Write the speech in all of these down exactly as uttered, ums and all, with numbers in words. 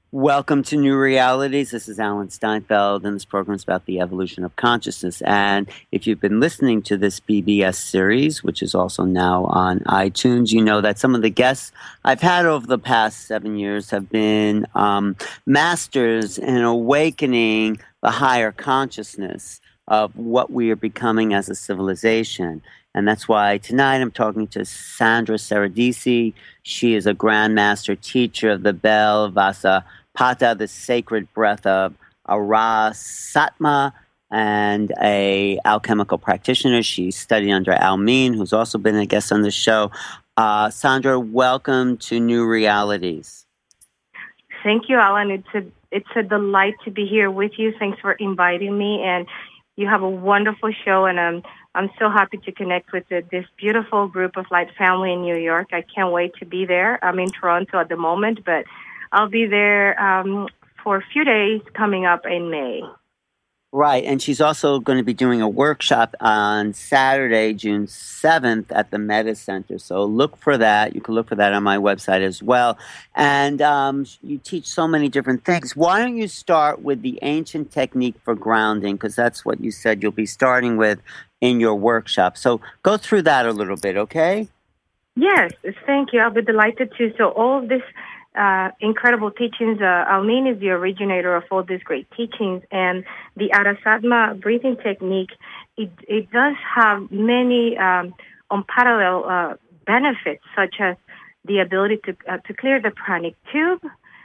Welcome to New Realities. This is Alan Steinfeld, and this program is about the evolution of consciousness. And if you've been listening to this B B S series, which is also now on iTunes, you know that some of the guests I've had over the past seven years have been um, masters in awakening the higher consciousness of what we are becoming as a civilization. And that's why tonight I'm talking to Sandra Seradisi. She is a grandmaster teacher of the Bell Vasa Pata, the sacred breath of Ara Satma, and a alchemical practitioner. She studied under Almin, who's also been a guest on the show. Uh, Sandra, welcome to New Realities. Thank you, Alan. It's a it's a delight to be here with you. Thanks for inviting me, and you have a wonderful show, and I'm I'm so happy to connect with the, this beautiful group of Light Family in New York. I can't wait to be there. I'm in Toronto at the moment, but I'll be there um, for a few days coming up in May. Right, and she's also going to be doing a workshop on Saturday, June seventh at the Meta Center. So look for that. You can look for that on my website as well. And um, you teach so many different things. Why don't you start with the ancient technique for grounding, because that's what you said you'll be starting with in your workshop. So go through that a little bit, okay? Yes, thank you. I'll be delighted to. So all of this uh, incredible teachings, uh, Almin is the originator of all these great teachings, and the Arasatma breathing technique, it, it does have many um, unparalleled uh, benefits, such as the ability to uh, to clear the pranic tube.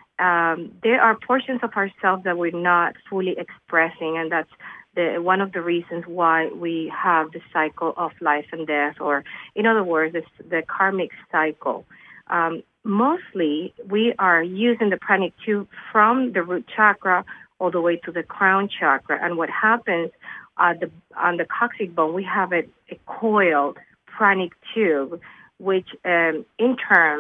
Um, there are portions of ourselves that we're not fully expressing, and that's The, one of the reasons why we have the cycle of life and death, or in other words, it's the karmic cycle. Um, mostly, we are using the pranic tube from the root chakra all the way to the crown chakra. And what happens uh, the, on the coccyx bone, we have a, a coiled pranic tube, which um, in turn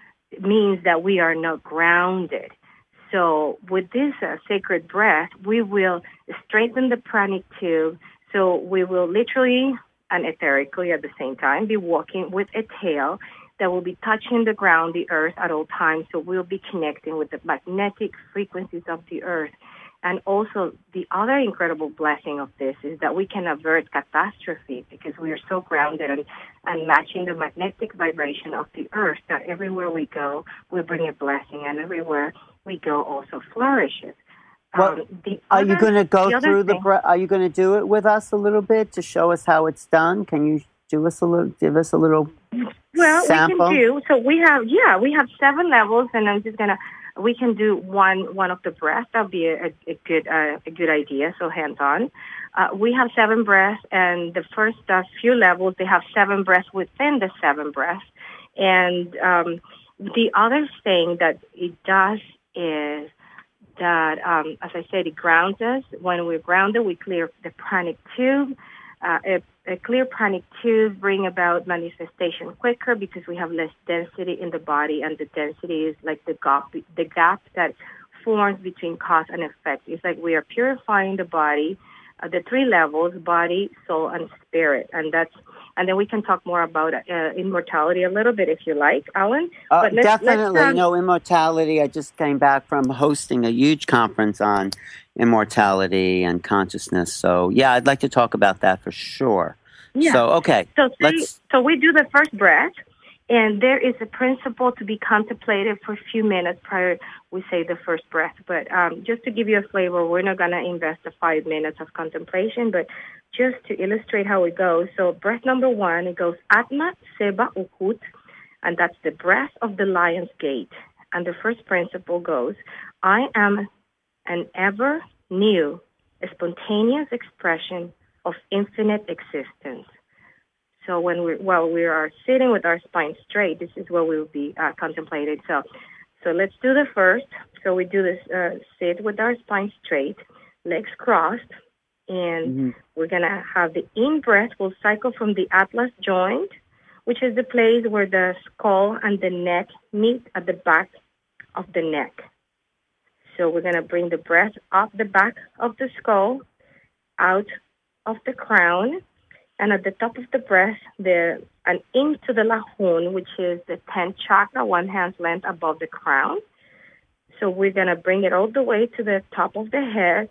means that we are not grounded. So with this uh, sacred breath, we will strengthen the pranic tube. So we will literally and etherically at the same time be walking with a tail that will be touching the ground, the earth at all times. So we'll be connecting with the magnetic frequencies of the earth. And also the other incredible blessing of this is that we can avert catastrophe because we are so grounded and, and matching the magnetic vibration of the earth that everywhere we go, we bring a blessing, and everywhere we go also flourishes. Well, um, the are other, you going to go the through the? thing, Are you going to do it with us a little bit to show us how it's done? Can you do us a little? Give us a little well, sample? we can do. So we have, yeah, we have seven levels, and I'm just gonna. We can do one one of the breaths. That'll be a, a good uh, a good idea. So hands on. Uh, we have seven breaths, and the first uh, few levels they have seven breaths within the seven breaths. And um, the other thing that it does is that, um, as I said, it grounds us. When we're grounded, we clear the pranic tube. Uh, a, a clear pranic tube bring about manifestation quicker because we have less density in the body, and the density is like the gap, the gap that forms between cause and effect. It's like we are purifying the body, uh, the three levels: body, soul, and spirit, and that's. And then we can talk more about uh, immortality a little bit if you like, Alan. Uh, But let's, definitely, let's, um, no immortality. I just came back from hosting a huge conference on immortality and consciousness. So, yeah, I'd like to talk about that for sure. Yeah. So, okay, so say, let's. So we do the first breath, and there is a principle to be contemplated for a few minutes prior we say the first breath. But um, just to give you a flavor, we're not going to invest the five minutes of contemplation, but just to illustrate how it goes. So breath number one, it goes Atma Seba Ukut, and that's the breath of the lion's gate. And the first principle goes, I am an ever new, spontaneous expression of infinite existence. So when we while we are sitting with our spine straight, this is what we will be uh, contemplating. So, so let's do the first. So we do this: uh, sit with our spine straight, legs crossed, and mm-hmm. we're gonna have the in breath. Will cycle from the atlas joint, which is the place where the skull and the neck meet at the back of the neck. So we're gonna bring the breath up the back of the skull, out of the crown. And at the top of the breath, the and into the lahun, which is the tenth chakra, one hand's length above the crown. So we're going to bring it all the way to the top of the head.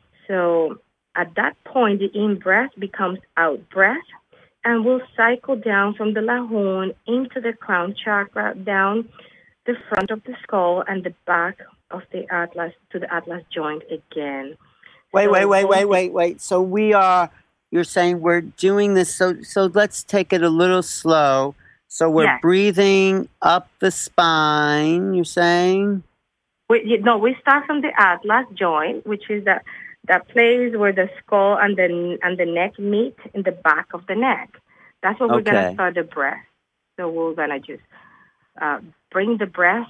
So at that point, the in-breath becomes out-breath, and we'll cycle down from the lahun into the crown chakra, down the front of the skull and the back of the atlas to the atlas joint again. Wait, So wait, wait, wait, hold wait, wait. So we are, you're saying we're doing this, so so let's take it a little slow. So we're Yes. breathing up the spine, you're saying? We, you- no, we start from the atlas joint, which is the that place where the skull and the and the neck meet in the back of the neck. That's where we're Okay. gonna start the breath. So we're gonna just uh, bring the breath.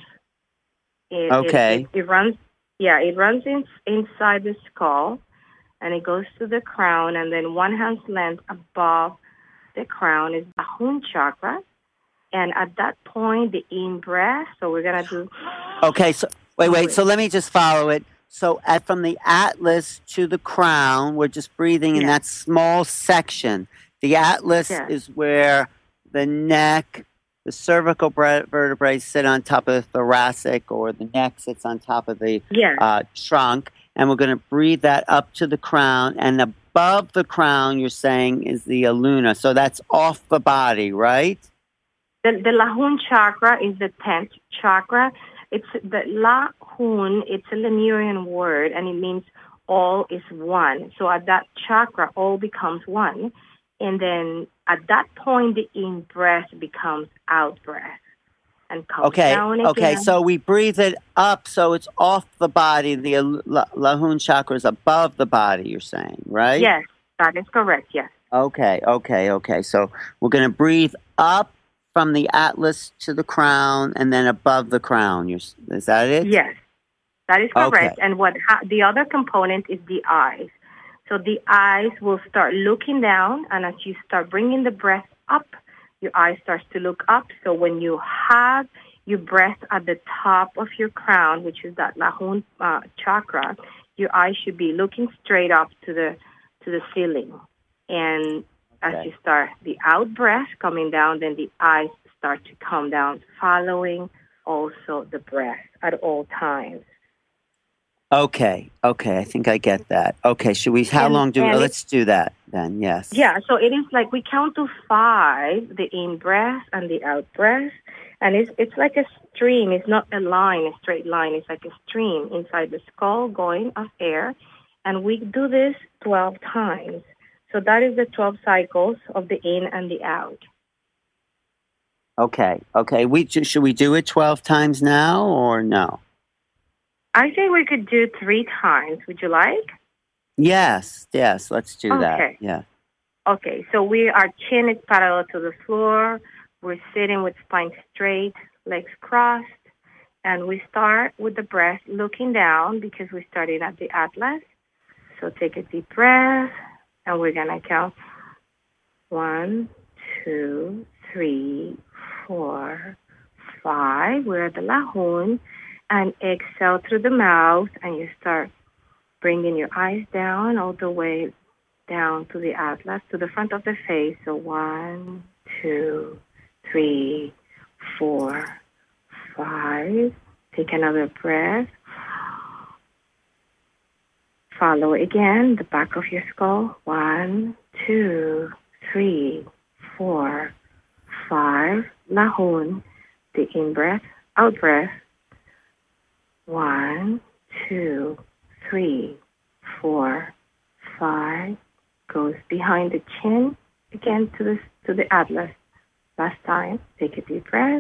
It, Okay. It, it, it runs. Yeah, it runs in, inside the skull, and it goes to the crown, and then one hand's length above the crown is the Lahun chakra. And at that point, the in breath. So we're gonna do. Okay, so wait, wait. Wait. So let me just follow it. So at from the atlas to the crown, we're just breathing in Yeah. that small section. The atlas Yeah. is where the neck, the cervical bre- vertebrae sit on top of the thoracic, or the neck sits on top of the Yeah. uh, trunk, and we're going to breathe that up to the crown. And above the crown, you're saying, is the aluna. So that's off the body, right? The, the Lahun chakra is the tenth chakra. It's the Lahun, it's a Lemurian word, and it means all is one. So at that chakra, all becomes one. And then at that point, the in-breath becomes out-breath and comes Okay, down again. okay. So we breathe it up, so it's off the body. The al- la- Lahun chakra is above the body, you're saying, right? Yes, that is correct, yes. Okay, okay, okay. So we're going to breathe up from the atlas to the crown, and then above the crown. You're, s- is that it? Yes, that is correct. Okay. And what ha- the other component is the eyes. So the eyes will start looking down, and as you start bringing the breath up, your eye starts to look up. So when you have your breath at the top of your crown, which is that Lahun uh, chakra, your eyes should be looking straight up to the to the ceiling. And as Okay. you start the out breath coming down, then the eyes start to come down, following also the breath at all times. Okay, okay. I think I get that. Okay, should we, how And- long do we, and it- let's do that then, yes. Yeah, so it is like we count to five, the in breath and the out breath, and it's it's like a stream. It's not a line, a straight line. It's like a stream inside the skull going of air, and we do this twelve times. So that is the twelve cycles of the in and the out. Okay, okay. We ju- Should we do it twelve times now or no? I think we could do three times. Would you like? Yes, yes, let's do that. Okay. Yeah. Okay, so we our chin is parallel to the floor. We're sitting with spine straight, legs crossed, and we start with the breath looking down because we started at the atlas. So take a deep breath, and we're gonna count one, two, three, four, five. We're at the Lahun, and exhale through the mouth, and you start bringing your eyes down all the way down to the atlas, to the front of the face. So one, two, three, four, five. Take another breath. Follow again the back of your skull. One, two, three, four, five. Lahun, the in-breath, out-breath. One, two, three, four, five. Goes behind the chin again to the to the atlas. Last time, take a deep breath.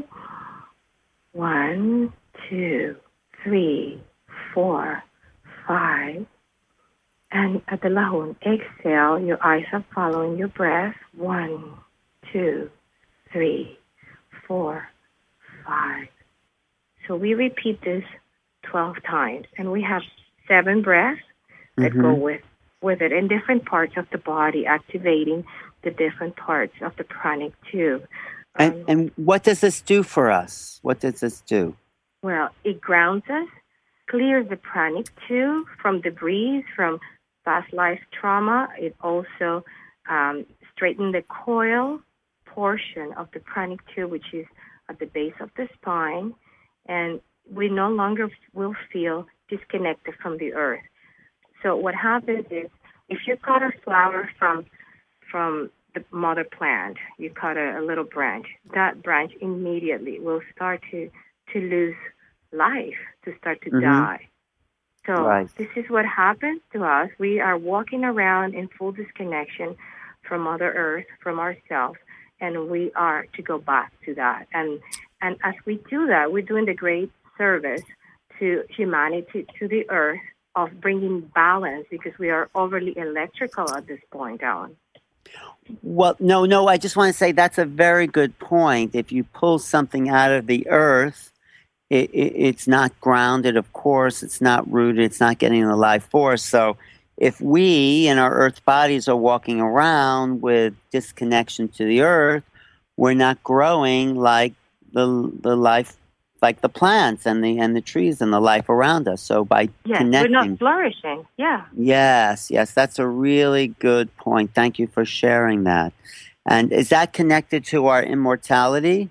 One, two, three, four, five. And at the Lahun, exhale. Your eyes are following your breath. One, two, three, four, five. So we repeat this twelve times, and we have seven breaths that Mhm. go with with it in different parts of the body, activating the different parts of the pranic tube. And, Um, and what does this do for us? What does this do? Well, it grounds us, clears the pranic tube from debris, from past life trauma. It also um, straightens the coil portion of the pranic tube, which is at the base of the spine. And we no longer will feel disconnected from the earth. So what happens is, if you cut a flower from from the mother plant, you cut a, a little branch, that branch immediately will start to, to lose life, to start to mm-hmm. die. So right. This is what happens to us. We are walking around in full disconnection from Mother Earth, from ourselves, and we are to go back to that. And and as we do that, we're doing the great service to humanity, to the earth, of bringing balance, because we are overly electrical at this point, Alan. Well, no, no, I just want to say that's a very good point. If you pull something out of the earth, it, it, it's not grounded, of course. It's not rooted. It's not getting the life force. So if we in our earth bodies are walking around with disconnection to the earth, we're not growing like the the life, like the plants and the and the trees and the life around us. So by yes, connecting, we're not flourishing. Yeah. Yes, yes, that's a really good point. Thank you for sharing that. And is that connected to our immortality?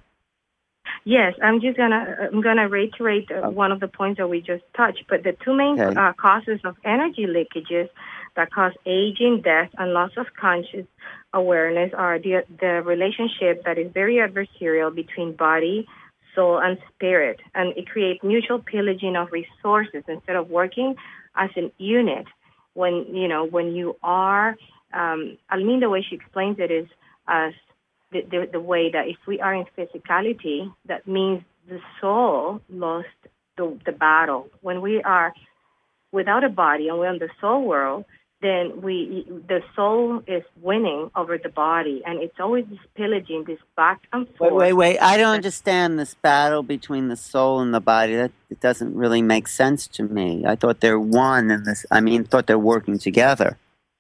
Yes, I'm just gonna I'm gonna reiterate uh, okay. one of the points that we just touched. But the two main okay. uh, causes of energy leakages that cause aging, death, and loss of conscious awareness are the the relationship that is very adversarial between body, soul, and spirit, and it creates mutual pillaging of resources instead of working as an unit. When you know when you are, um, I mean, the way she explains it is as the, the the way that if we are in physicality, that means the soul lost the the battle. When we are without a body and we're in the soul world, then we the soul is winning over the body, and it's always this pillaging, this back and forth. Wait, wait, wait! I don't understand this battle between the soul and the body. That it doesn't really make sense to me. I thought they're one, and this. I mean, thought they're working together.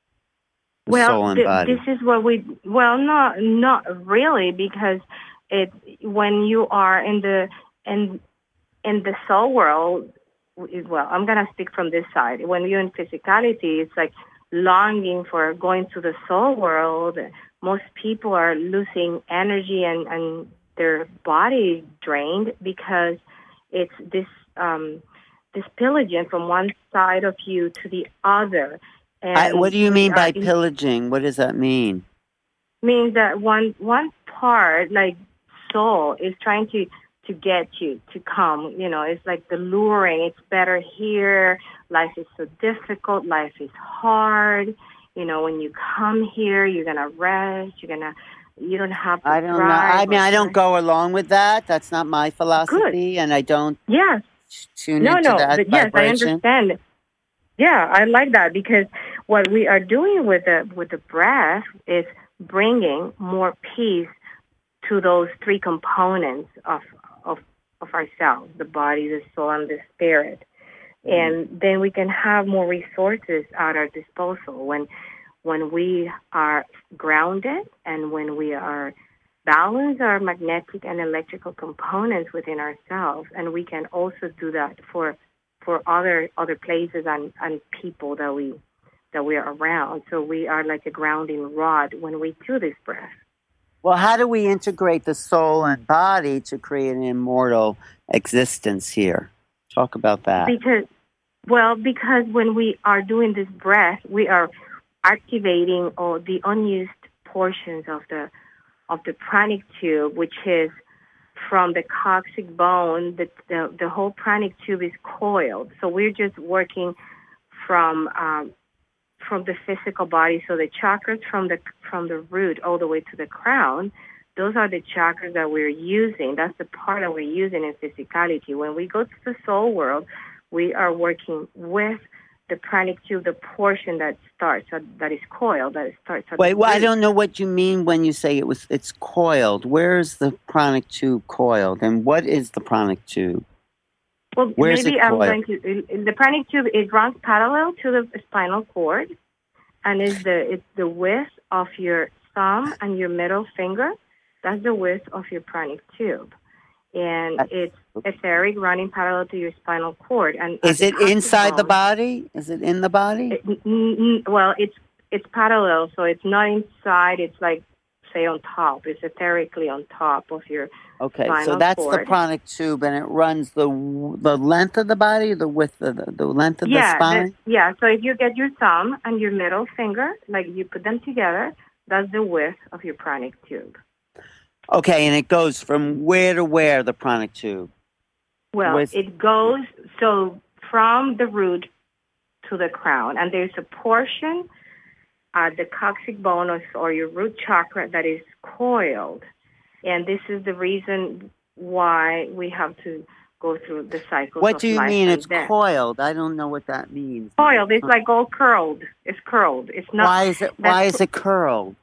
The well, soul and th- body. this is what we. Well, not not really, because it when you are in the in in the soul world. Well, I'm gonna speak from this side. When you're in physicality, it's like longing for going to the soul world. Most people are losing energy and, and their body drained because it's this um, this pillaging from one side of you to the other. And I, what do you mean by pillaging? What does that mean? Means that one one part, like soul, is trying to to get you to come. You know, it's like the luring. It's better here. Life is so difficult. Life is hard. You know, when you come here, you're going to rest. You're going to, you don't have to I don't know. I mean, I don't go along with that. That's not my philosophy. Good. And I don't yes. tune no, into no, that but yes, vibration. I understand. Yeah, I like that, because what we are doing with the, with the breath is bringing more peace to those three components of of of ourselves, the body, the soul, and the spirit. Mm-hmm. And then we can have more resources at our disposal when when we are grounded and when we are balanced our magnetic and electrical components within ourselves. And we can also do that for for other other places and, and people that we that we are around. So we are like a grounding rod when we do this breath. Well, how do we integrate the soul and body to create an immortal existence here? Talk about that. Because, well, because when we are doing this breath, we are activating all the unused portions of the of the pranic tube, which is from the coccyx bone. The, the the whole pranic tube is coiled, so we're just working from um, from the physical body. So the chakras from the from the root all the way to the crown, those are the chakras that we're using. That's the part that we're using in physicality. When we go to the soul world, we are working with the pranic tube, the portion that starts, uh, that is coiled, that starts at Wait, the well, root. I don't know what you mean when you say it was. It's coiled. Where is the pranic tube coiled, and what is the pranic tube? Well, Where's maybe it I'm coiled? going to. The pranic tube, it runs parallel to the spinal cord, and is the it's the width of your thumb and your middle finger. That's the width of your pranic tube, and uh, it's etheric, running parallel to your spinal cord. And is it inside bone, the body? Is it in the body? It, n- n- well, it's it's parallel, so it's not inside. It's like, say, on top. It's etherically on top of your Okay, so spinal that's the cord. pranic tube, and it runs the the length of the body, the width of the, the length of the Yeah, the, spine. yeah. So if you get your thumb and your middle finger, like you put them together, that's the width of your pranic tube. Okay, and it goes from where to where, the pranic tube? Well, With, it goes so from the root to the crown, and there's a portion at the coccyx bone or, or your root chakra that is coiled, and this is the reason why we have to go through the cycles what of do you life mean and it's death. coiled? I don't know what that means. Coiled, it's like all curled. It's curled. It's not. Why is it? Why that's is it curled?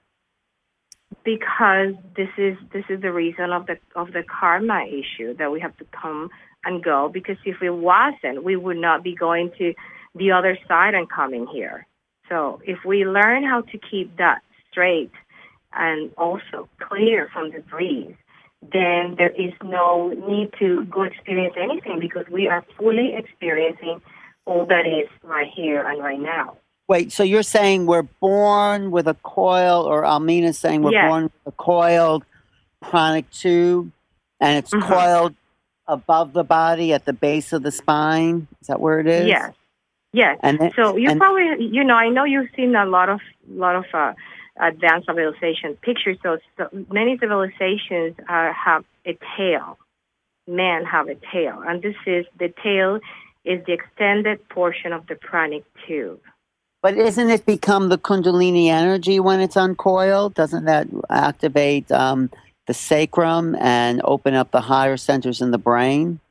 Because this is this is the reason of the of the karma issue that we have to come and go. Because if it wasn't, we would not be going to the other side and coming here. So if we learn how to keep that straight and also clear from debris, then there is no need to go experience anything because we are fully experiencing all that is right here and right now. Wait, so you're saying we're born with a coil, or Almina's saying we're Yes. born with a coiled pranic tube, and it's Mhm. coiled above the body at the base of the spine? Is that where it is? Yes. Yes. And then, So you and, probably, you know, I know you've seen a lot of, lot of uh, advanced civilization pictures. So, so many civilizations uh, have a tail. Men have a tail, and this is the tail is the extended portion of the pranic tube. But isn't it become the Kundalini energy when it's uncoiled? Doesn't that activate um, the sacrum and open up the higher centers in the brain?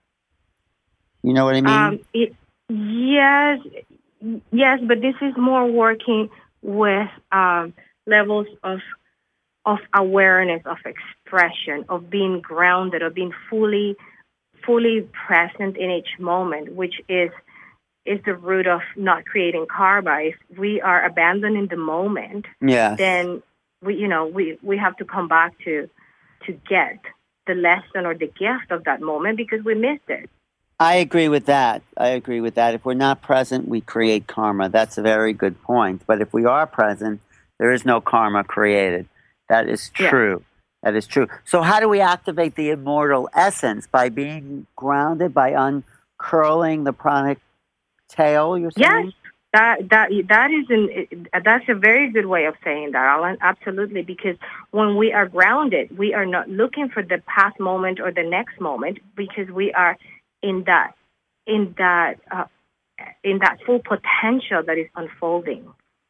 You know what I mean? Um, it, yes, yes, but this is more working with um, levels of of awareness, of expression, of being grounded, of being fully fully present in each moment, which is is the root of not creating karma. If we are abandoning the moment, yes. then we, you know, we, we have to come back to to get the lesson or the gift of that moment because we missed it. I agree with that. I agree with that. If we're not present, we create karma. That's a very good point. But if we are present, there is no karma created. That is true. Yeah. That is true. So how do we activate the immortal essence? By being grounded, by uncurling the pranic tail, you're saying? Yes, that that that is an that's a very good way of saying that, Alan. Absolutely, because when we are grounded, we are not looking for the past moment or the next moment because we are in that in that uh, in that full potential that is unfolding.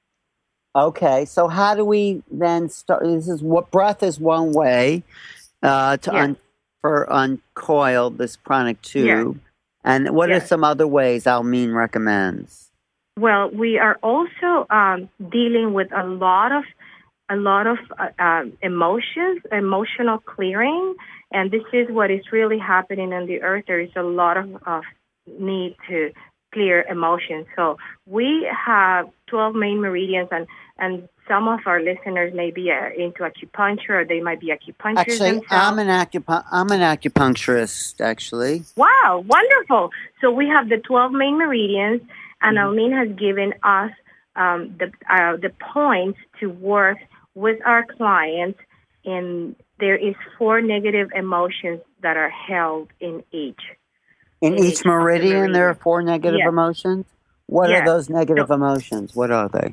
Okay, so how do we then start? This is what breath is one way uh, to yes. un, for uncoil this pranic tube. Yes. And what yes. are some other ways Almeen recommends? Well, we are also um, dealing with a lot of a lot of uh, um, emotions, emotional clearing, and this is what is really happening on the earth. There is a lot of, of need to clear emotions. So we have twelve main meridians, and, and some of our listeners may be uh, into acupuncture, or they might be acupuncturists Actually, themselves. I'm an, acupu- I'm an acupuncturist, actually. Wow, wonderful. So we have the twelve main meridians, and mm-hmm. Almin has given us um, the uh, the points to work with our clients, and there is four negative emotions that are held in each. In, in each, each meridian, the meridian, there are four negative yes. emotions? What yes. are those negative so, emotions? What are they?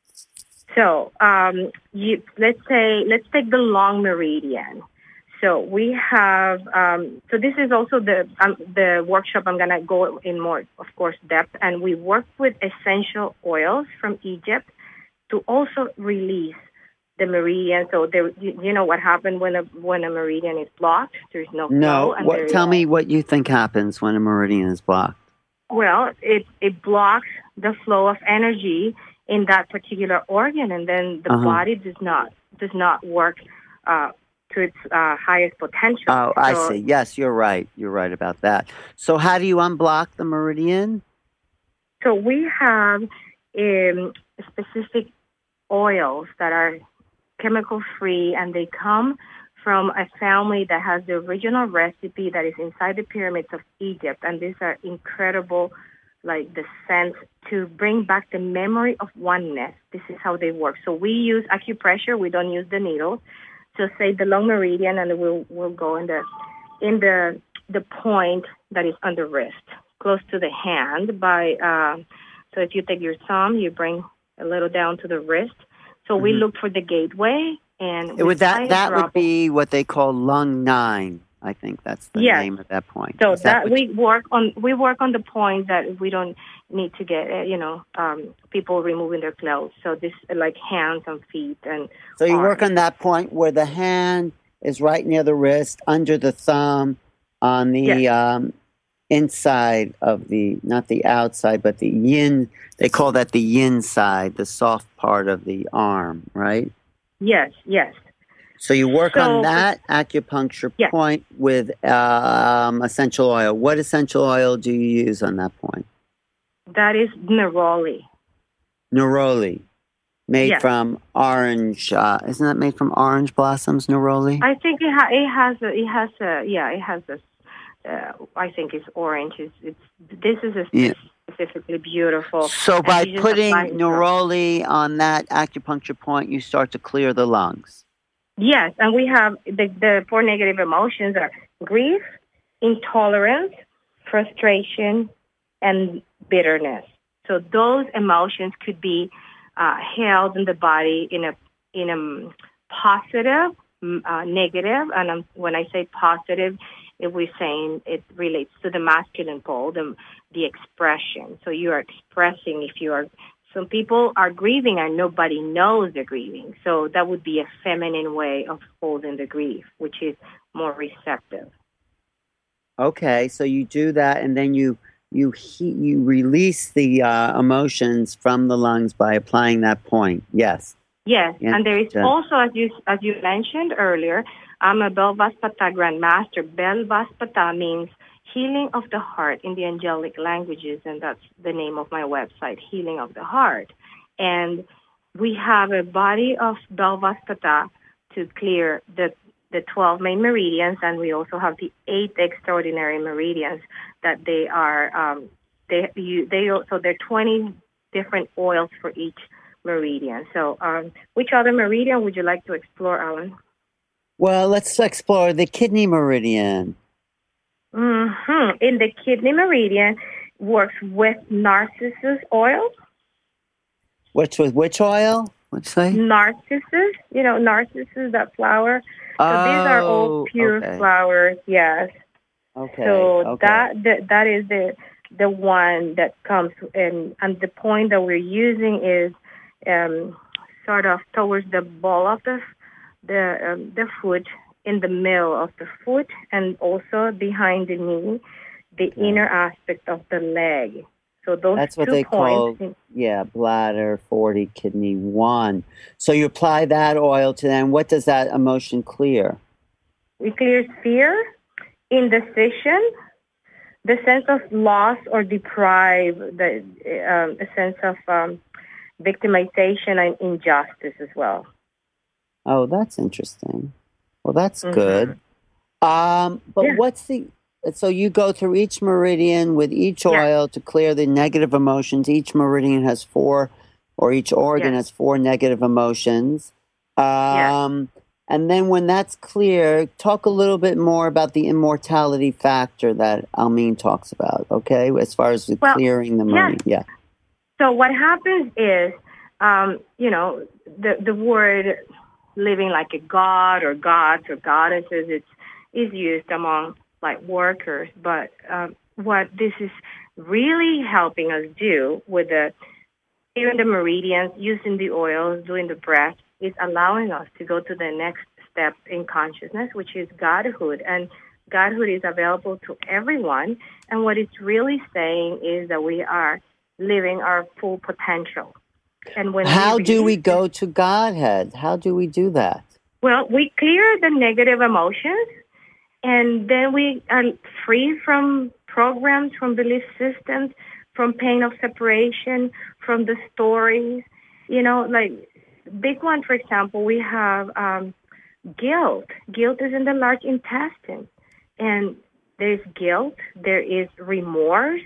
So um, you, let's say, let's take the long meridian. So we have, um, so this is also the um, the workshop I'm going to go in more, of course, depth. And we work with essential oils from Egypt to also release the meridian. So there, you, you know what happened when a when a meridian is blocked? There's no flow. No. And What, tell me what you think happens when a meridian is blocked. Well, it, it blocks the flow of energy in that particular organ, and then the uh-huh. body does not does not work uh, to its uh, highest potential. Oh, I so, see. Yes, you're right. You're right about that. So how do you unblock the meridian? So we have um, specific oils that are chemical-free, and they come from a family that has the original recipe that is inside the pyramids of Egypt, and these are incredible, like the scent to bring back the memory of oneness. This is how they work. So we use acupressure. We don't use the needle. So say the lung meridian, and we'll we'll go in the in the the point that is on the wrist, close to the hand. By uh, so if you take your thumb, you bring a little down to the wrist. So mm-hmm. we look for the gateway, and would that that would be what they call lung nine. I think that's the yes. name of that point. So Is that, that we work on we work on the point that we don't need to get uh, you know um, people removing their clothes. So this uh, like hands and feet and. So you arms. work on that point where the hand is right near the wrist, under the thumb, on the yes. um, inside of the not the outside, but the yin. They call that the yin side, the soft part of the arm, right? Yes. Yes. So you work so, on that acupuncture yes. point with um, essential oil. What essential oil do you use on that point? That is neroli. Neroli, made yes. from orange. Uh, isn't that made from orange blossoms? Neroli. I think it, ha- it has. A, it has. A, yeah, it has a. Uh, I think it's orange. It's. it's this is a yeah. specifically beautiful. So by putting neroli on that acupuncture point, you start to clear the lungs. Yes, and we have the, the four negative emotions are grief, intolerance, frustration, and bitterness. So those emotions could be uh, held in the body in a in a positive, uh, negative, and um, when I say positive, if we're saying it relates to the masculine pole, the the expression. So you are expressing if you are. Some people are grieving and nobody knows they're grieving. So that would be a feminine way of holding the grief, which is more receptive. Okay, so you do that, and then you you he, you release the uh, emotions from the lungs by applying that point. Yes. Yes, yeah. and there is also, as you as you mentioned earlier, I'm a Belvaspata Grandmaster. Belvaspata means healing of the heart in the angelic languages, and that's the name of my website, Healing of the Heart. And we have a body of Belvaspata to clear the the twelve main meridians, and we also have the eight extraordinary meridians that they are um, they you they so there are twenty different oils for each meridian. So, um, which other meridian would you like to explore, Alan? Well, let's explore the kidney meridian. Mm-hmm. In the kidney meridian, works with narcissus oil. Which with which oil? What'd you say? Narcissus. You know, narcissus, that flower. So oh, these are all pure okay. flowers. Yes. Okay. So okay. that, that that is the the one that comes, and and the point that we're using is um, sort of towards the ball of the the um, the foot, in the middle of the foot, and also behind the knee, the okay. inner aspect of the leg. So those That's what two they points. call, yeah, bladder, forty, kidney, one. So you apply that oil to them. What does that emotion clear? It clears fear, indecision, the sense of loss or deprive, the um, a sense of um, victimization and injustice as well. Oh, that's interesting. Well, that's mm-hmm. good. Um, but yeah. what's the... So you go through each meridian with each oil yes. to clear the negative emotions. Each meridian has four, or each organ yes. has four negative emotions. Um, yes. And then when that's clear, talk a little bit more about the immortality factor that Almeen talks about, okay, as far as the well, clearing the meridian. Yeah. yeah. So what happens is, um, you know, the, the word living like a god or gods or goddesses, it's is used among like workers, but um, what this is really helping us do with the clearing the meridians, using the oils, doing the breath, is allowing us to go to the next step in consciousness, which is Godhood. And Godhood is available to everyone. And what it's really saying is that we are living our full potential. And when how we do we go to Godhead? How do we do that? Well, we clear the negative emotions. And then we are free from programs, from belief systems, from pain of separation, from the stories. You know, like big one, for example, we have um, guilt. Guilt is in the large intestine. And there's guilt, there is remorse.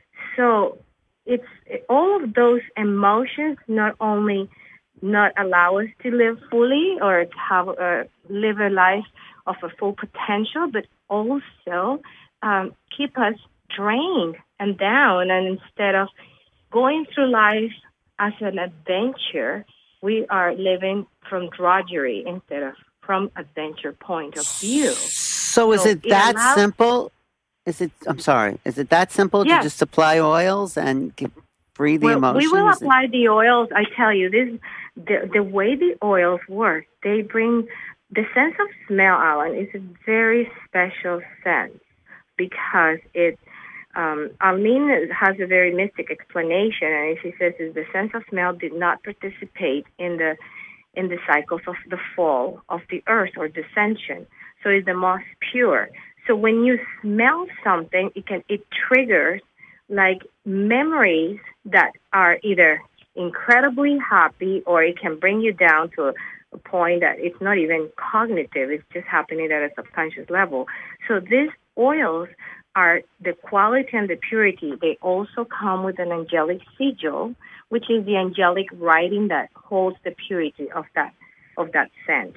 So it's all of those emotions not only not allow us to live fully or to have a live a life of a full potential, but also um, keep us drained and down. And instead of going through life as an adventure, we are living from drudgery instead of from adventure point of view. So is So it it that allows- simple? Is it? I'm sorry. Is it that simple Yes. to just apply oils and get, free the Well, emotions? we will Is it- apply the oils. I tell you, this the the way the oils work. They bring the sense of smell, Alan, is a very special sense because it. Um, Almin has a very mystic explanation, and she says is the sense of smell did not participate in the in the cycles of the fall of the earth or descension. So it's the most pure. So when you smell something, it can it triggers like memories that are either incredibly happy or it can bring you down to a, a point that it's not even cognitive. It's just happening at a subconscious level. So these oils are the quality and the purity. They also come with an angelic sigil, which is the angelic writing that holds the purity of that of that scent.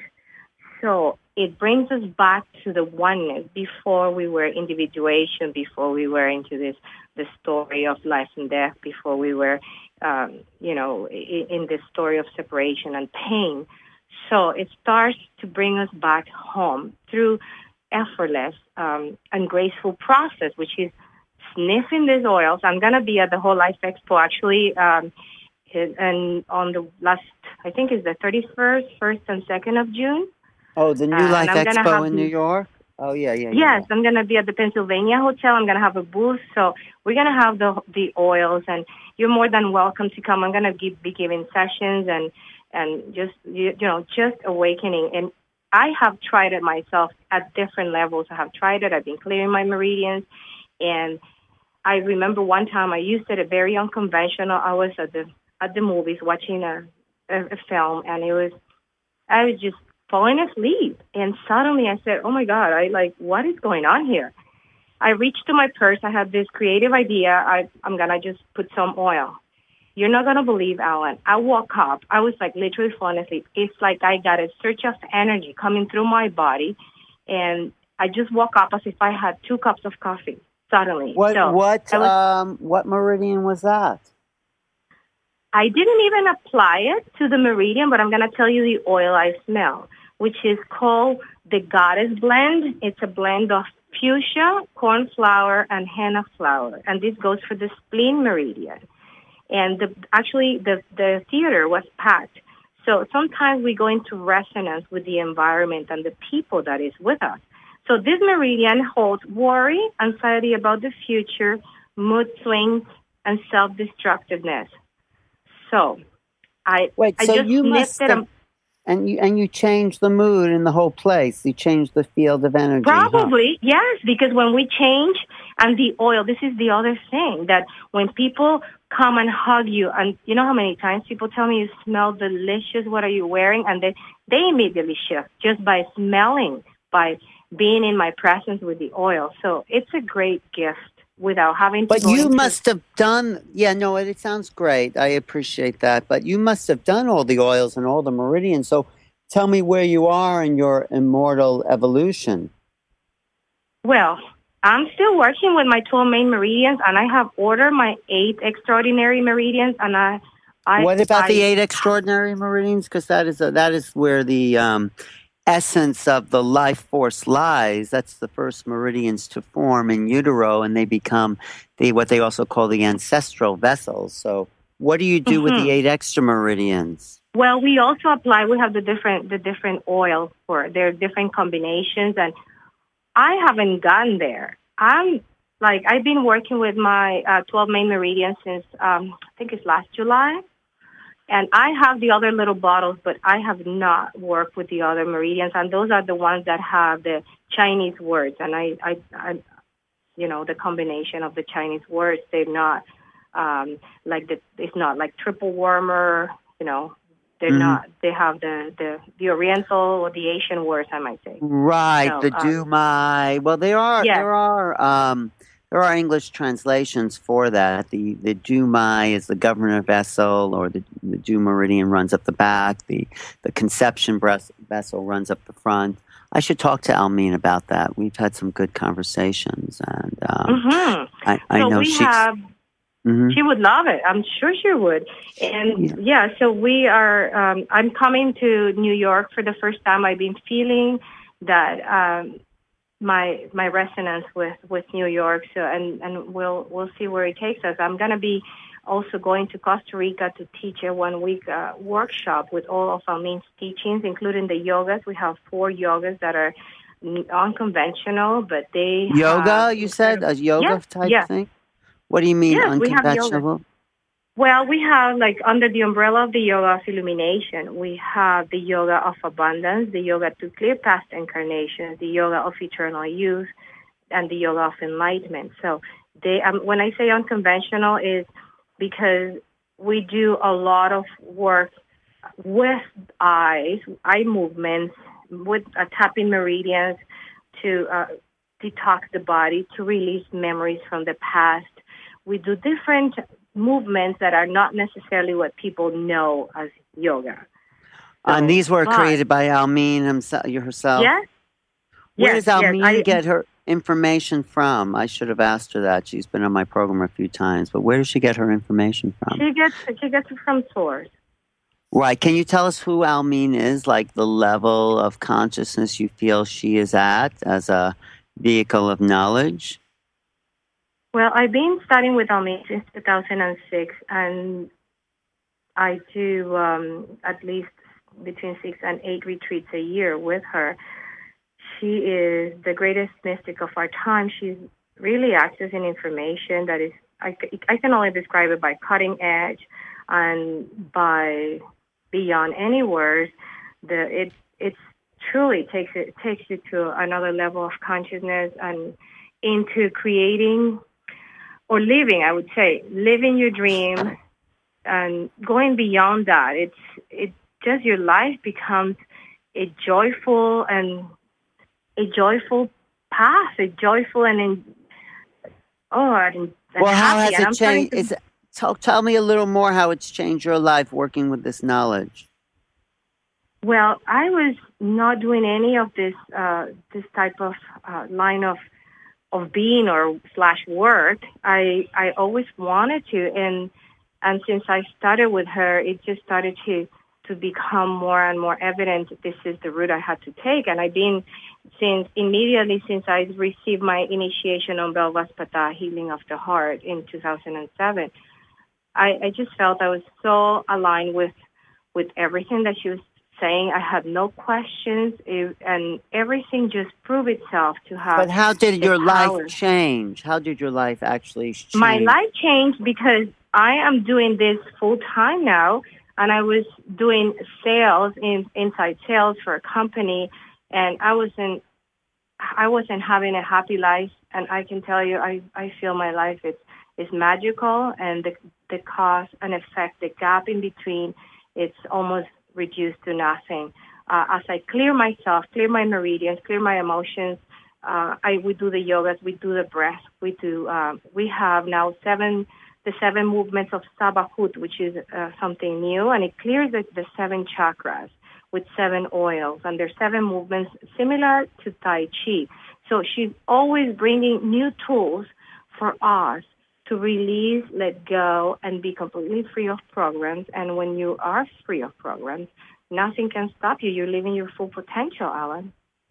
So it brings us back to the oneness before we were individuation, before we were into this the story of life and death, before we were, um, you know, in, in the story of separation and pain. So it starts to bring us back home through effortless um, and graceful process, which is sniffing these oils. I'm going to be at the Whole Life Expo actually, um, and on the last, I think it's the thirty-first, first and second of June. Oh, the New Uh, Life and I'm gonna Expo have in the- New York? Oh, yeah, yeah, yeah. Yes, I'm going to be at the Pennsylvania Hotel. I'm going to have a booth. So we're going to have the the oils, and you're more than welcome to come. I'm going to give, be giving sessions and, and just, you, you know, just awakening. And I have tried it myself at different levels. I have tried it. I've been clearing my meridians. And I remember one time I used it a very unconventional. I was at the at the movies watching a, a, a film, and it was, I was just falling asleep. And suddenly I said, oh, my God, I like, what is going on here? I reached to my purse. I had this creative idea. I, I'm going to just put some oil. You're not going to believe, Alan. I woke up. I was like literally falling asleep. It's like I got a surge of energy coming through my body. And I just woke up as if I had two cups of coffee suddenly. What, so what, I, was, um, what meridian was that? I didn't even apply it to the meridian, but I'm going to tell you the oil I smell, which is called the Goddess Blend. It's a blend of fuchsia, cornflower, and henna flower. And this goes for the spleen meridian. And the, actually, the, the theater was packed. So sometimes we go into resonance with the environment and the people that is with us. So this meridian holds worry, anxiety about the future, mood swings, and self-destructiveness. So I, Wait, I so just you sniffed must it. have, and you and you changed the mood in the whole place. You changed the field of energy. huh? Probably, yes, because when we change, and the oil, this is the other thing, that when people come and hug you, and you know how many times people tell me you smell delicious, what are you wearing? And they, they immediately shift just by smelling, by being in my presence with the oil. So it's a great gift without having to But go you into... must have done, yeah, no, it, it sounds great. I appreciate that. But you must have done all the oils and all the meridians. So tell me where you are in your immortal evolution. Well, I'm still working with my twelve main meridians, and I have ordered my eight extraordinary meridians, and I... I What about I, the eight extraordinary meridians? Because that is a, that is where the um, essence of the life force lies. That's the first meridians to form in utero, and they become the what they also call the ancestral vessels. So, what do you do mm-hmm. with the eight extra meridians? Well, we also apply. We have the different the different oil for their different combinations, and I haven't gone there. I'm like I've been working with my uh, twelve main meridians since um, I think it's last July. And I have the other little bottles, but I have not worked with the other meridians, and those are the ones that have the Chinese words. And I, I, I you know, the combination of the Chinese words, they're not um, like the, it's not like triple warmer, you know, they're mm-hmm. not. They have the, the, the Oriental or the Asian words, I might say. Right, so, the um, Dumai. Well, there are yes. there are. Um, there are English translations for that. The the Dumai is the governor vessel, or the the dew meridian runs up the back. The the conception breast vessel runs up the front. I should talk to Almeen about that. We've had some good conversations, and um, mm-hmm. I, I so know we she's. have. Mm-hmm. She would love it. I'm sure she would. And yeah, yeah so we are. Um, I'm coming to New York for the first time. I've been feeling that. Um, my my resonance with, with New York, so and, and we'll we'll see where it takes us. I'm gonna be also going to Costa Rica to teach a one week uh, workshop with all of Almeen's teachings, including the yogas. We have four yogas that are unconventional, but they yoga. Have you said a yoga yes, type yes. thing. What do you mean yes, unconventional? We have yoga. Well, we have, like, under the umbrella of the yoga of illumination, we have the yoga of abundance, the yoga to clear past incarnations, the yoga of eternal youth, and the yoga of enlightenment. So they, um, when I say unconventional, is because we do a lot of work with eyes, eye movements, with uh, tapping meridians to uh, detox the body, to release memories from the past. We do different movements that are not necessarily what people know as yoga. So, and these were but, created by Almeen himself, herself? Yes. Where yes, does Almeen yes, I, get her information from? I should have asked her that. She's been on my program a few times, but where does she get her information from? She gets, she gets it from Source. Right. Can you tell us who Almeen is, like the level of consciousness you feel she is at as a vehicle of knowledge? Well, I've been studying with Almeen since two thousand six, and I do um, at least between six and eight retreats a year with her. She is the greatest mystic of our time. She's really accessing information that is, I, I can only describe it by cutting edge and by beyond any words. The it it's truly takes it takes you to another level of consciousness and into creating. Or living, I would say, living your dream and going beyond that. It's it just your life becomes a joyful and a joyful path, a joyful and in, oh, and, and well, how happy. has it changed? To, Is it, tell, tell me a little more how it's changed your life working with this knowledge. Well, I was not doing any of this uh, this type of uh, line of. of being or slash work. I I always wanted to, and and since I started with her, it just started to to become more and more evident that this is the route I had to take. And I've been since immediately since I received my initiation on Belvaspata, Healing of the Heart, in two thousand seven. I, I just felt I was so aligned with with everything that she was saying. I had no questions, and everything just proved itself to have. But how did your power. life change? How did your life actually change? My life changed because I am doing this full time now, and I was doing sales in inside sales for a company, and I wasn't I wasn't having a happy life. And I can tell you, I, I feel my life is is magical, and the the cause and effect, the gap in between, it's almost reduced to nothing. Uh, as I clear myself, clear my meridians, clear my emotions, uh, I we do the yogas, we do the breath, we do. Uh, we have now seven the seven movements of Sabahut, which is uh, something new, and it clears the, the seven chakras with seven oils, and there's seven movements similar to Tai Chi. So she's always bringing new tools for us to release, let go, and be completely free of programs. And when you are free of programs, nothing can stop you. You're living your full potential, Alan.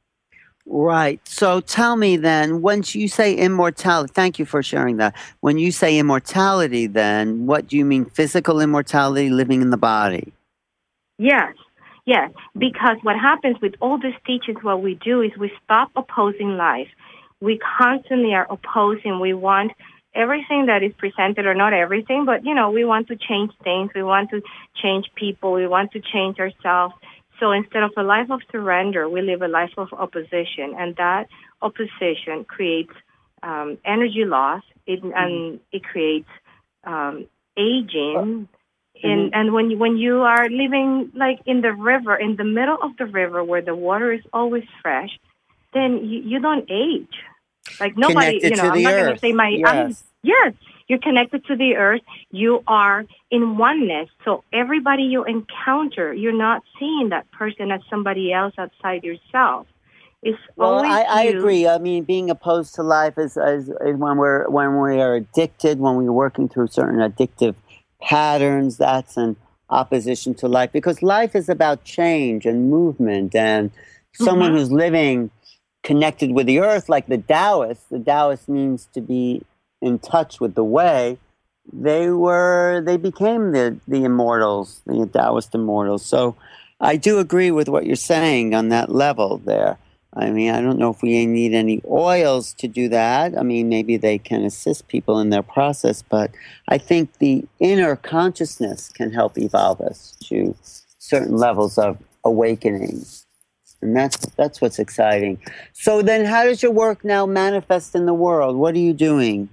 Right. So tell me then, once you say immortality, thank you for sharing that. When you say immortality, then what do you mean? Physical immortality, living in the body? Yes. Yes. Because what happens with all these teachings, what we do is we stop opposing life. We constantly are opposing. We want everything that is presented, or not everything, but, you know, we want to change things. We want to change people. We want to change ourselves. So instead of a life of surrender, we live a life of opposition, and that opposition creates um, energy loss, it, mm-hmm. and it creates um, aging. Mm-hmm. And, and when you, when you are living like in the river, in the middle of the river where the water is always fresh, then you, you don't age. Like nobody, Connected you know, to I'm the not going to earth. say my, I'm, Yes. yes, you're connected to the earth. You are in oneness. So everybody you encounter, you're not seeing that person as somebody else outside yourself. It's Well, always I, I you. agree. I mean, being opposed to life is, is, is when we're when we are addicted, when we're working through certain addictive patterns. That's an opposition to life, because life is about change and movement. And someone Mm-hmm. who's living connected with the earth, like the Taoist, the Taoist means to be in touch with the way. They were they became the the immortals, the Taoist immortals. So I do agree with what you're saying on that level there. I mean, I don't know if we need any oils to do that. I mean, maybe they can assist people in their process, but I think the inner consciousness can help evolve us to certain levels of awakening. And that's that's what's exciting. So then how does your work now manifest in the world? What are you doing?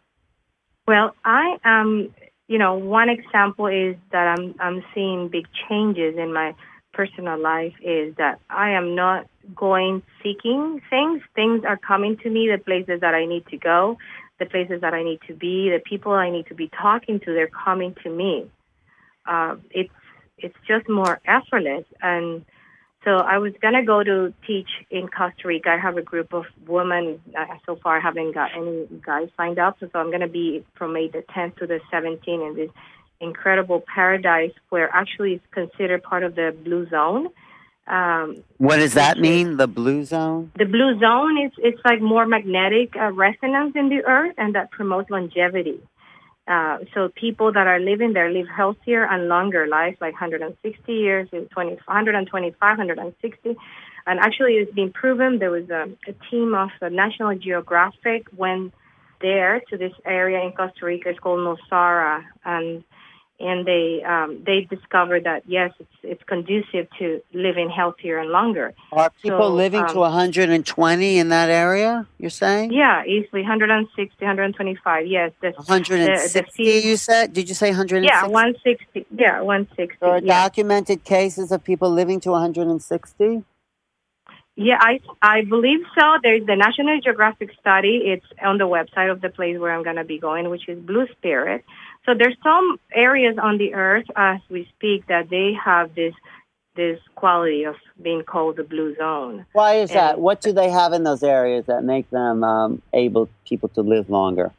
Well, I am, you know, one example is that I'm I'm seeing big changes in my personal life is that I am not going seeking things. Things are coming to me, the places that I need to go, the places that I need to be, the people I need to be talking to, they're coming to me. Uh, it's it's just more effortless. And so I was going to go to teach in Costa Rica. I have a group of women. Uh, so far, I haven't got any guys signed up. So, so I'm going to be from May the tenth to the seventeenth in this incredible paradise where actually it's considered part of the blue zone. Um, What does that is, mean, the blue zone? The blue zone is it's like more magnetic uh, resonance in the earth, and that promotes longevity. Uh, so people that are living there live healthier and longer lives, like one hundred sixty years, twenty, one hundred twenty-five, one hundred sixty. And actually, it's been proven. There was a, a team of the National Geographic went there to this area in Costa Rica. It's called Nosara, and and they um, they discovered that yes, it's it's conducive to living healthier and longer. Are people So, living um, to one hundred twenty in that area, you're saying? yeah, easily one hundred sixty, one hundred twenty-five. Yes, the the the one hundred sixty, field. you said? Did you say Yeah, one hundred sixty? one sixty. Yeah, one sixty. There are Yeah. documented cases of people living to one hundred sixty? Yeah, I I believe so. There's the National Geographic study. It's on the website of the place where I'm going to be going, which is Blue Spirit. So there's some areas on the earth as we speak that they have this this quality of being called the blue zone. Why is And, that? What do they have in those areas that make them um, able people to live longer?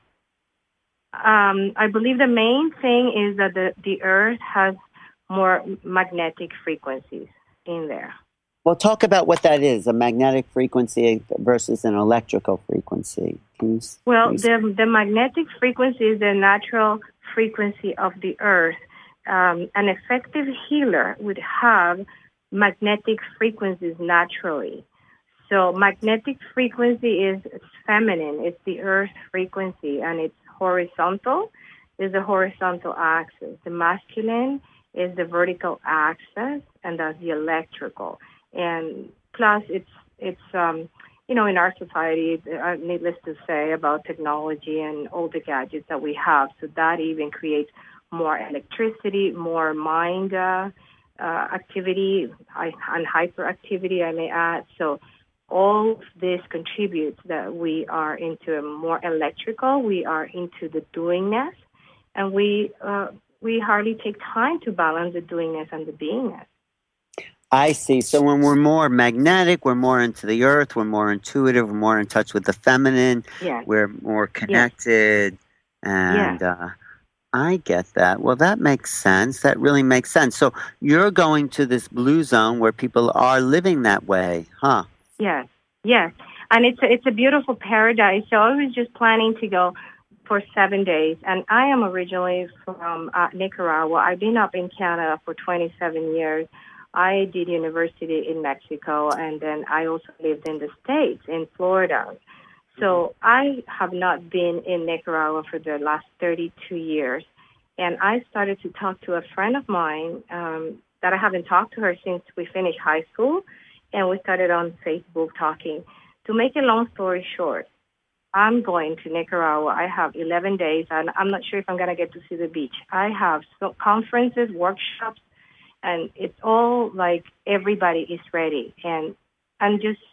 Um, I believe the main thing is that the, the earth has more magnetic frequencies in there. Well, talk about what that is, a magnetic frequency versus an electrical frequency. Please, well, please. the, the magnetic frequency is the natural frequency of the earth. Um, an effective healer would have magnetic frequencies naturally. So magnetic frequency is feminine. It's the earth frequency, and it's horizontal. Is the horizontal axis. The masculine is the vertical axis, and that's the electrical. And plus, it's it's um, you know, in our society, uh, needless to say, about technology and all the gadgets that we have. So that even creates more electricity, more mind uh, uh, activity, and hyperactivity, I may add. So all of this contributes that we are into a more electrical, we are into the doingness, and we uh, we hardly take time to balance the doingness and the beingness. I see. So when we're more magnetic, we're more into the earth, we're more intuitive, we're more in touch with the feminine, Yes. we're more connected, yes. and... Yes. Uh, I get that. Well, that makes sense. That really makes sense. So you're going to this blue zone where people are living that way, huh? Yes, yes. And it's a, it's a beautiful paradise. So I was just planning to go for seven days. And I am originally from uh, Nicaragua. I've been up in Canada for twenty-seven years. I did university in Mexico, and then I also lived in the States, in Florida. So I have not been in Nicaragua for the last thirty-two years. And I started to talk to a friend of mine um, that I haven't talked to her since we finished high school. And we started on Facebook talking. To make a long story short, I'm going to Nicaragua. I have eleven days, and I'm not sure if I'm going to get to see the beach. I have some conferences, workshops, and it's all like everybody is ready. And I'm just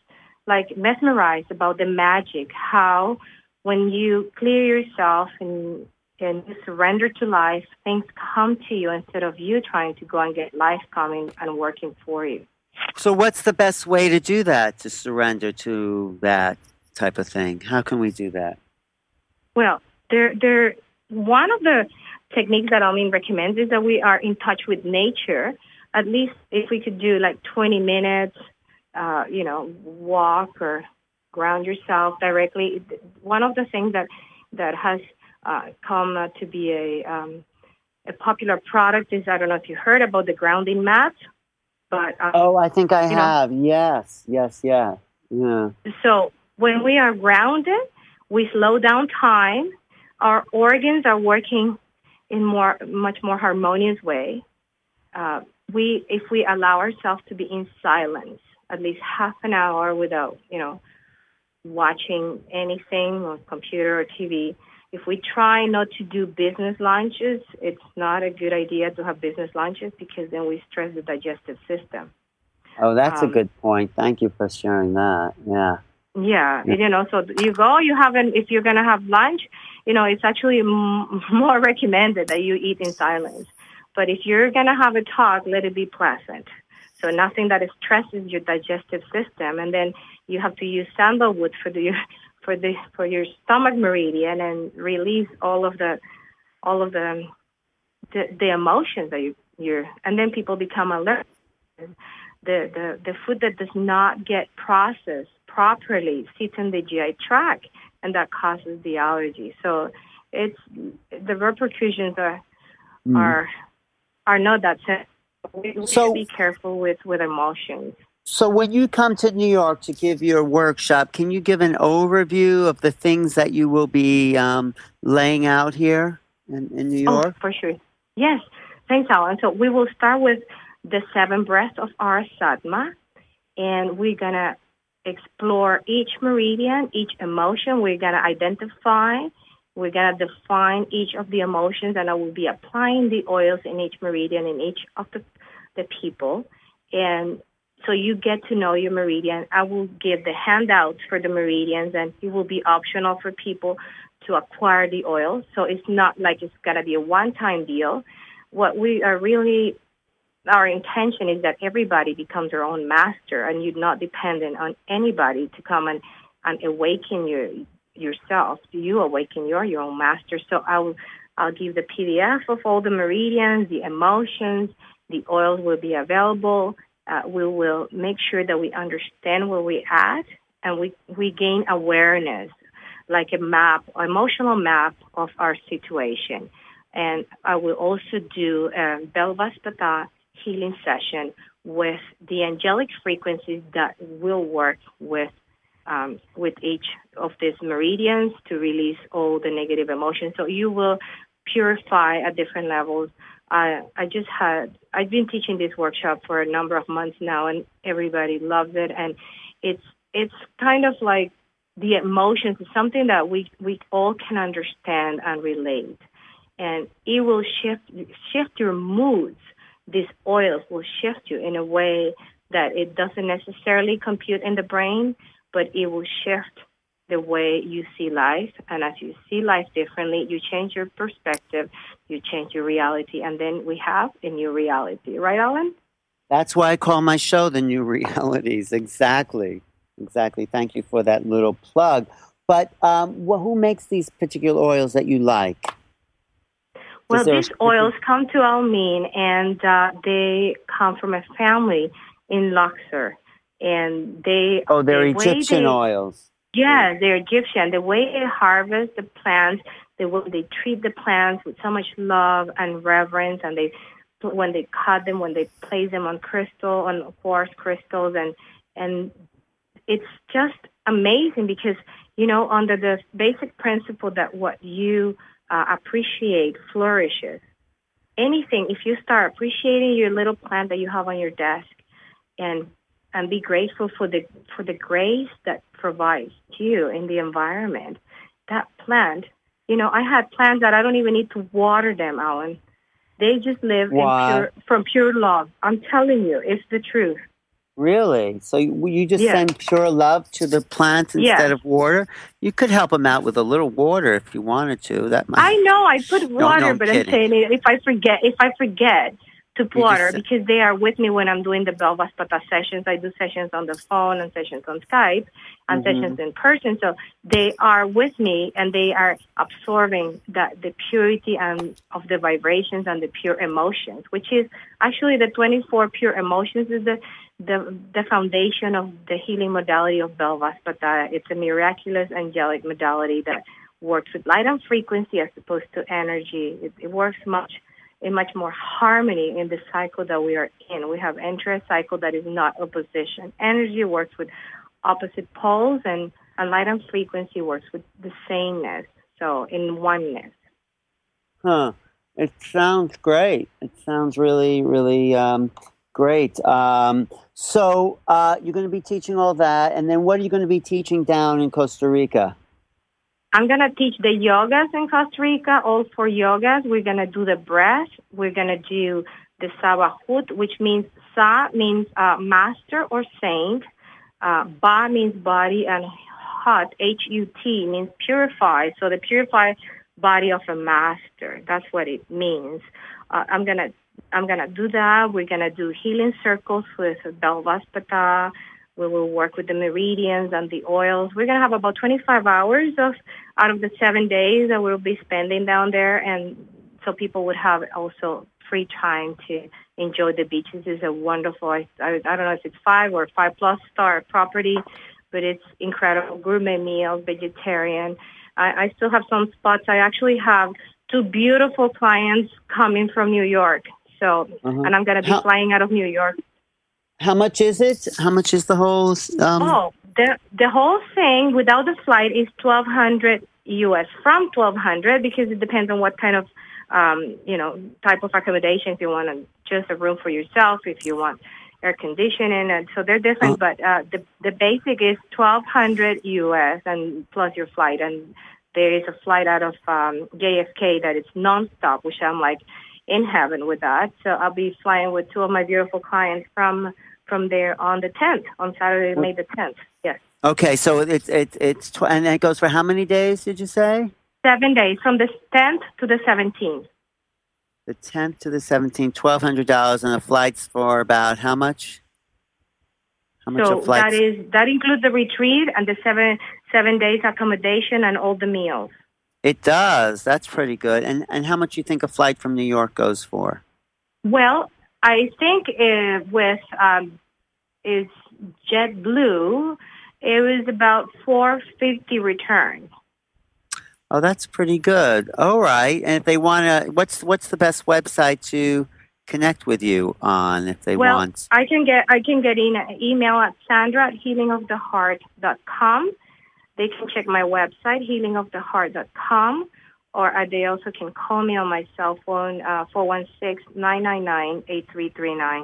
like mesmerized about the magic, how when you clear yourself and and you surrender to life, things come to you instead of you trying to go and get life coming and working for you. So what's the best way to do that, to surrender to that type of thing? How can we do that? Well, there, there. One of the techniques that Almin recommends is that we are in touch with nature. At least if we could do like twenty minutes, uh, you know, walk or ground yourself directly. One of the things that that has uh, come uh, to be a um, a popular product is, I don't know if you heard about the grounding mat, but um, oh, I think I you have. know, Yes, yes, yeah, yeah. So when we are grounded, we slow down time. Our organs are working in more, much more harmonious way. Uh, we, if we allow ourselves to be in silence, at least half an hour without, you know, watching anything on computer or T V. If we try not to do business lunches, it's not a good idea to have business lunches because then we stress the digestive system. Oh, that's Um, a good point. Thank you for sharing that. Yeah. Yeah, Yeah. you know, so you go, you have an, if you're going to have lunch, you know, it's actually m- more recommended that you eat in silence. But if you're going to have a talk, let it be pleasant. So nothing that stresses your digestive system. And then you have to use sandalwood for the, for the, for your stomach meridian and release all of the, all of the, the, the emotions that you, you're, and then people become alert. The, the, the food that does not get processed properly sits in the G I tract, and that causes the allergy. So it's the repercussions are Mm. are are not that simple. We, we So- should be careful with, with emotions. So when you come to New York to give your workshop, can you give an overview of the things that you will be um, laying out here in, in New Oh, York? for sure. Yes. Thanks, Alan. So we will start with the seven breaths of our Sadma, and we're going to explore each meridian, each emotion. We're going to identify, we're going to define each of the emotions, and I will be applying the oils in each meridian in each of the, the people. And so you get to know your meridian. I will give the handouts for the meridians, and it will be optional for people to acquire the oil. So it's not like it's going to be a one-time deal. What we are really, our intention is that everybody becomes their own master, and you're not dependent on anybody to come and, and awaken your, yourself. You awaken your, your own master. So I'll, I'll give the P D F of all the meridians, the emotions, the oils will be available. Uh, we will make sure that we understand where we're at, and we, we gain awareness, like a map, an emotional map of our situation. And I will also do a Belvaspata healing session with the angelic frequencies that will work with um, with each of these meridians to release all the negative emotions. So you will purify at different levels. I I just had, I've been teaching this workshop for a number of months now, and everybody loves it. And it's it's kind of like the emotions is something that we, we all can understand and relate. And it will shift shift your moods. These oils will shift you in a way that it doesn't necessarily compute in the brain, but it will shift the way you see life. And as you see life differently, you change your perspective, you change your reality, and then we have a new reality. Right, Alan? That's why I call my show The New Realities. Exactly. Exactly. Thank you for that little plug. But um, well, who makes these particular oils that you like? Well, Is there a these oils come to Almin, and uh, they come from a family in Luxor. And they Oh, they're the way Egyptian they, oils. Yeah, they're Egyptian. The way they harvest the plants, the way they treat the plants with so much love and reverence, and they when they cut them, when they place them on crystal, on quartz crystals, and and it's just amazing because, you know, under the basic principle that what you uh, appreciate flourishes. Anything, if you start appreciating your little plant that you have on your desk, and and be grateful for the for the grace that provides to you in the environment, that plant, you know, I had plants that I don't even need to water them, Alan. They just live in Wow. pure from pure love. I'm telling you, it's the truth. Really? So you, you just Yes. send pure love to the plants instead Yes. of water? You could help them out with a little water if you wanted to. That might. I know I put No, no, water, I'm but I'm kidding. saying if I forget, if I forget to put You just water, said- because they are with me when I'm doing the Belvaspata sessions. I do sessions on the phone and sessions on Skype and Mhm. sessions in person. So they are with me and they are absorbing the, the purity and of the vibrations and the pure emotions, which is actually the twenty-four pure emotions is the the, the foundation of the healing modality of Belvaspata. It's a miraculous angelic modality that works with light and frequency as opposed to energy. It, it works much in much more harmony in the cycle that we are in. We have entered a cycle that is not opposition. Energy works with opposite poles, and, and light and frequency works with the sameness, so in oneness. Huh. It sounds great. It sounds really, really um, great. Um, so uh, you're going to be teaching all that, and then what are you going to be teaching down in Costa Rica? I'm going to teach the yogas in Costa Rica, all four yogas. We're going to do the breath. We're going to do the Sabahut, which means Sa means uh, master or saint. Uh, ba means body, and Hut, H U T, means purify. So the purified body of a master. That's what it means. Uh, I'm going to I'm going to do that. We're going to do healing circles with Belvaspata. We will work with the meridians and the oils. We're going to have about twenty-five hours of out of the seven days that we'll be spending down there, and so people would have also free time to enjoy the beaches. It's a wonderful, I, I, I don't know if it's five or five plus star property, but it's incredible. Gourmet meals, vegetarian. I, I still have some spots. I actually have two beautiful clients coming from New York. So, Uh-huh. and I'm going to be How- flying out of New York. How much is it? How much is the whole? Um... Oh, the the whole thing without the flight is twelve hundred U S from twelve hundred, because it depends on what kind of um, you know type of accommodation. If you want a, just a room for yourself, if you want air conditioning, and so they're different. Uh-huh. But uh, the the basic is twelve hundred U S and plus your flight. And there is a flight out of um, J F K that it's nonstop, which I'm like in heaven with that. So I'll be flying with two of my beautiful clients from. From there on the tenth, on Saturday, May the tenth. Yes. Okay, so it's it's it's tw- and it goes for how many days? Did you say? Seven days, from the tenth to the seventeenth. The tenth to the seventeenth, twelve hundred dollars, and the flights for about how much? How much So are flights? that is that includes the retreat and the seven seven days accommodation and all the meals. It does. That's pretty good. And and how much you think a flight from New York goes for? Well, I think uh, with um, is JetBlue, it was about four fifty return. Oh, that's pretty good. All right. And if they want to, what's what's the best website to connect with you on if they well, want? I can get I can get in an email at Sandra at healing of the heart dot com. They can check my website, healing of the heart dot com, or uh, they also can call me on my cell phone, uh, four one six, nine nine nine, eight three three nine.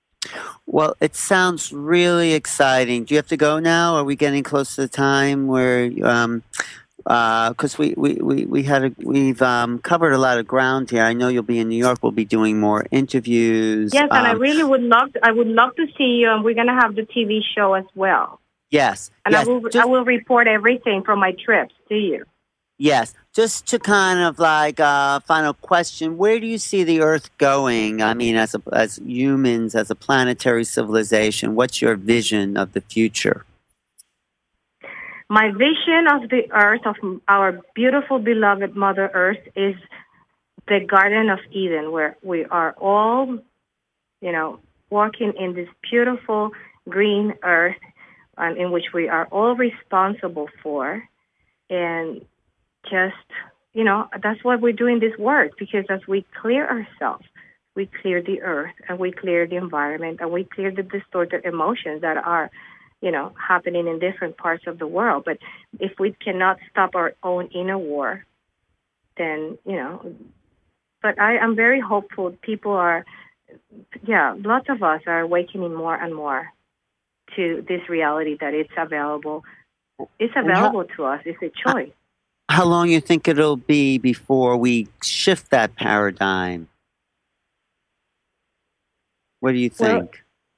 Well, it sounds really exciting. Do you have to go now? Are we getting close to the time where, um, because we, we, we, we had a, we've um, covered a lot of ground here. I know you'll be in New York. We'll be doing more interviews. Yes, and um, I really would love to, I would love to see you, and we're going to have the T V show as well. Yes. And yes. I will Just, I will report everything from my trips to you. yes. Just to kind of like uh, final question, where do you see the Earth going? I mean, as a, as humans, as a planetary civilization, what's your vision of the future? My vision of the Earth, of our beautiful, beloved Mother Earth, is the Garden of Eden, where we are all, you know, walking in this beautiful green earth, um, in which we are all responsible for, and just, you know, that's why we're doing this work, because as we clear ourselves, we clear the earth, and we clear the environment, and we clear the distorted emotions that are, you know, happening in different parts of the world. But if we cannot stop our own inner war, then, you know, but I am very hopeful. People are, yeah, lots of us are awakening more and more to this reality that it's available. It's available how, to us. It's a choice. How long you think it'll be before we shift that paradigm? What do you think?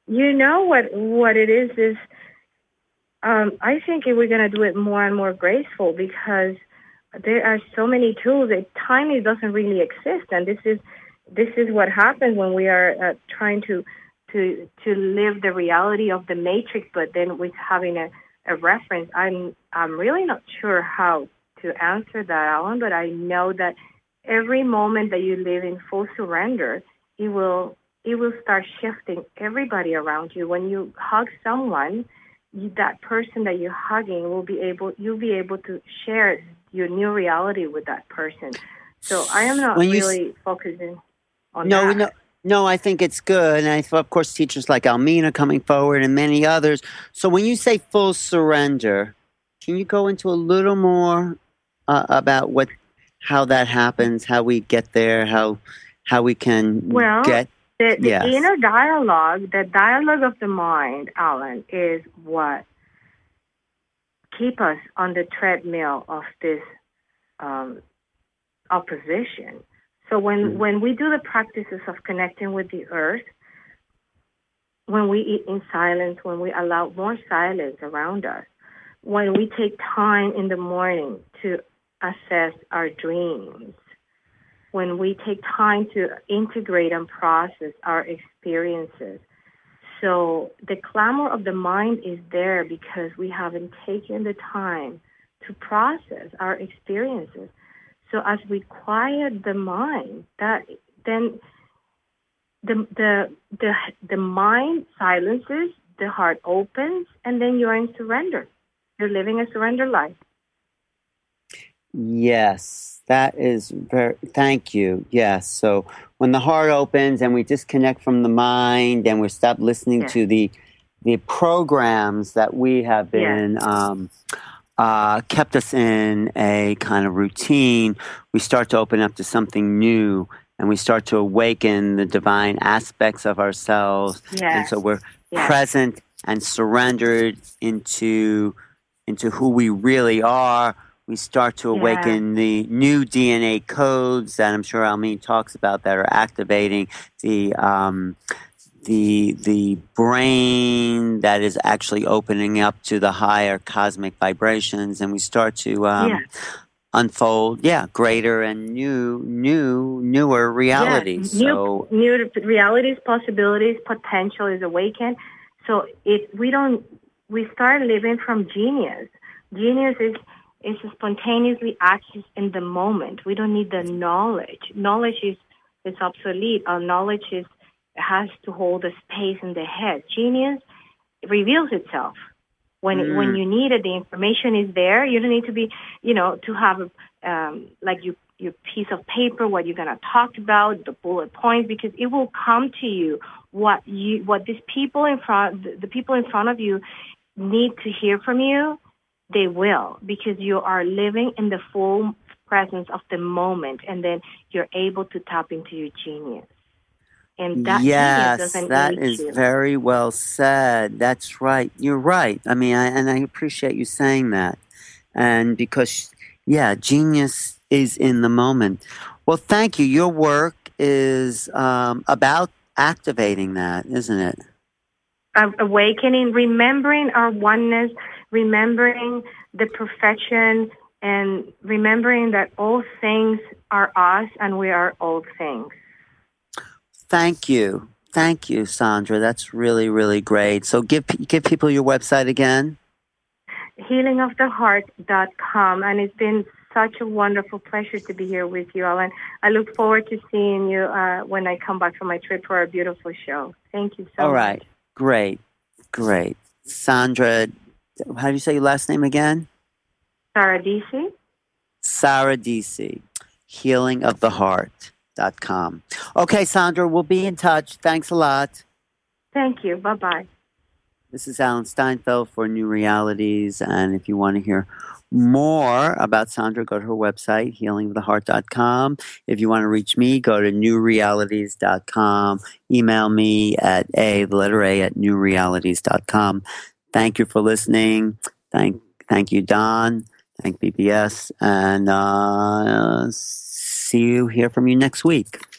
You know what what it is is um, I think we're going to do it more and more graceful because there are so many tools that time doesn't really exist, and this is this is what happens when we are uh, trying to to to live the reality of the matrix, but then with having a, a reference. I'm I'm really not sure how to answer that, Alan, but I know that every moment that you live in full surrender, it will it will start shifting everybody around you. When you hug someone, you, that person that you're hugging will be able you'll be able to share your new reality with that person. So I am not When you really s- focusing on no, that. no, no, I think it's good. And I thought, of course, teachers like Almina coming forward and many others. So when you say full surrender, can you go into a little more uh, about what, how that happens, how we get there, how, how we can Well, get, the the yes. inner dialogue, the dialogue of the mind, Alan, is what keep us on the treadmill of this um, opposition. So when, Mm-hmm. when we do the practices of connecting with the earth, when we eat in silence, when we allow more silence around us, when we take time in the morning to assess our dreams, when we take time to integrate and process our experiences. So the clamor of the mind is there because we haven't taken the time to process our experiences. So as we quiet the mind, that then the the the the mind silences, the heart opens, and then you're in surrender. You're living a surrender life. Yes, that is very, thank you. Yes. So when the heart opens and we disconnect from the mind and we stop listening Yes. to the, the programs that we have Yes. been, um, uh, kept us in a kind of routine, we start to open up to something new and we start to awaken the divine aspects of ourselves. Yes. And so we're Yes. present and surrendered into, into who we really are. We start to awaken Yeah. the new D N A codes that I'm sure Almeen talks about that are activating the um, the the brain that is actually opening up to the higher cosmic vibrations, and we start to um, Yes. unfold, yeah, greater and new, new, newer Yes. realities. New So, new realities, possibilities, potential is awakened. So it we don't we start living from genius. Genius is is spontaneously accessed in the moment. We don't need the knowledge. Knowledge is is obsolete. Our knowledge is has to hold a space in the head. Genius reveals itself when it, when mm, you need it. The information is there. You don't need to be, you know, to have um, like you your piece of paper, what you're gonna talk about, the bullet points, because it will come to you what you what these people in front the, the people in front of you need to hear from you. They will, because you are living in the full presence of the moment, and then you're able to tap into your genius. And that genius yes, doesn't that age is you. very well said. That's right. You're right. I mean, I, and I appreciate you saying that. And because, yeah, genius is in the moment. Well, thank you. Your work is um, about activating that, isn't it? Uh, awakening, remembering our oneness, remembering the perfection, and remembering that all things are us and we are all things. Thank you. Thank you, Sandra. That's really, really great. So give give people your website again. healing of the heart dot com, and it's been such a wonderful pleasure to be here with you, Ellen. I look forward to seeing you uh, when I come back from my trip for a beautiful show. Thank you so All much. right. Great. Great. Sandra, how do you say your last name again? Sarah D C. Sarah D C, healing of the heart dot com. Okay, Sandra, we'll be in touch. Thanks a lot. Thank you. Bye-bye. This is Alan Steinfeld for New Realities. And if you want to hear more about Sandra, go to her website, healing of the heart dot com. If you want to reach me, go to new realities dot com. Email me at A, the letter A, at new realities dot com. Thank you for listening. Thank, thank you, Don. Thank B B S. And uh, see you, hear from you next week.